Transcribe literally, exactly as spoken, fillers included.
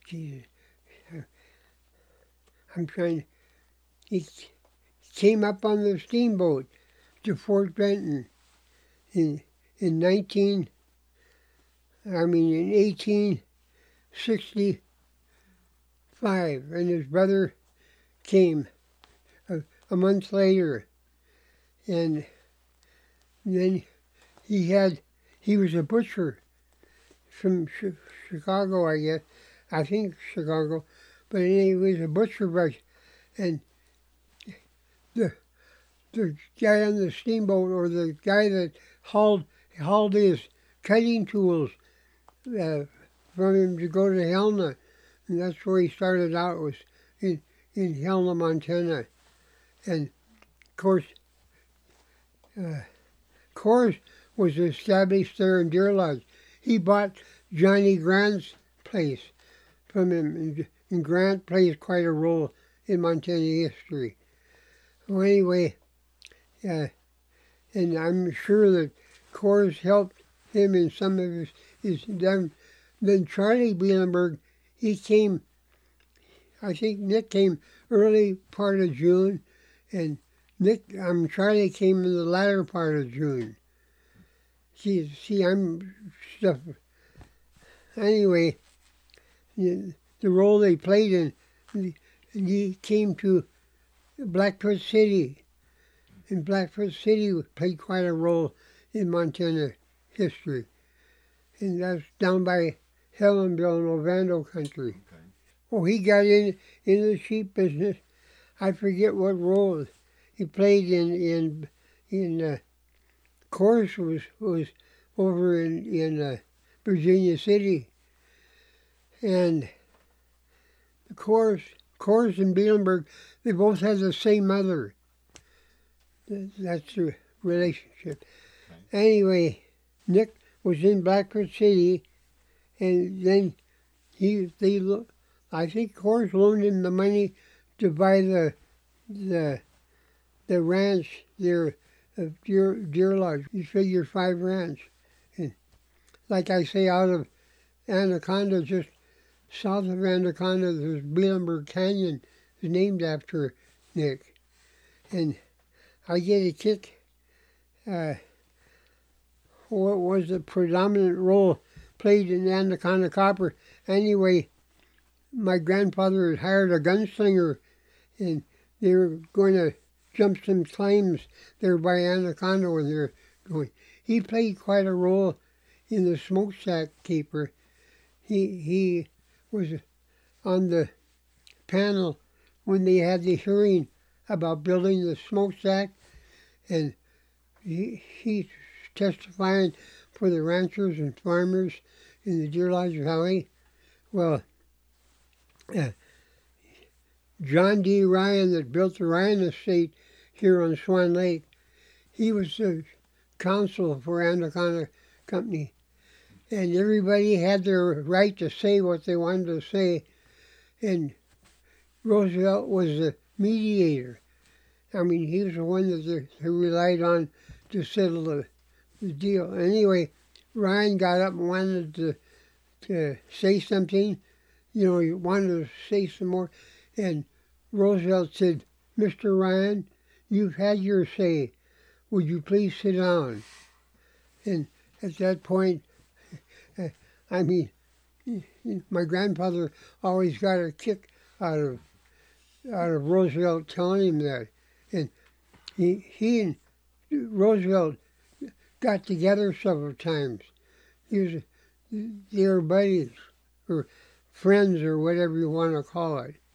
Jesus, I'm trying. He came up on the steamboat to Fort Benton in in nineteen. I mean in eighteen sixty-five, and his brother came a, a month later, and then he had he was a butcher from Ch- Chicago, I guess. I think Chicago, but he was a butcher, but and the the guy on the steamboat, or the guy that hauled hauled his cutting tools uh, from him to go to Helena, and that's where he started out, was in in Helena, Montana, and of course, uh, Coors was established there in Deer Lodge. He bought Johnny Grant's place from him, and, and Grant plays quite a role in Montana history. Well, anyway, uh, and I'm sure that Coors helped him in some of his, his then, then Charlie Bielenberg, he came, I think Nick came early part of June, and Nick, um, Charlie came in the latter part of June. See, see, I'm stuff. Anyway, the, the role they played in, and he came to Blackfoot City, and Blackfoot City played quite a role in Montana history, and that's down by Helenville and Ovando country. Okay. Oh, he got in in the sheep business. I forget what role he played in in in. Uh, Coors was was over in in uh, Virginia City, and Coors Coors and Bielenberg, they both had the same mother. That's the relationship. Okay. Anyway, Nick was in Blackfoot City, and then he they I think Coors loaned him the money to buy the the the ranch there of Deer, Deer Lodge. You figure five ranch. And like I say, out of Anaconda, just south of Anaconda, there's Bielenberg Canyon, is named after Nick. And I get a kick. Uh, what was the predominant role played in Anaconda Copper? Anyway, my grandfather had hired a gunslinger, and they were going to jump some claims there by Anaconda when they were going. He played quite a role in the smokestack keeper. He he was on the panel when they had the hearing about building the smokestack, and he he's testifying for the ranchers and farmers in the Deer Lodge Valley. Well, uh, John D. Ryan, that built the Ryan Estate here on Swan Lake, he was the counsel for Anaconda Company, and everybody had their right to say what they wanted to say, and Roosevelt was the mediator. I mean, he was the one that they, they relied on to settle the, the deal. Anyway, Ryan got up and wanted to, to say something. You know, he wanted to say some more, and Roosevelt said, "Mister Ryan, you've had your say. Would you please sit down?" And at that point, I mean, my grandfather always got a kick out of out of Roosevelt telling him that. And he, he and Roosevelt got together several times. He was, they were buddies, or friends, or whatever you want to call it.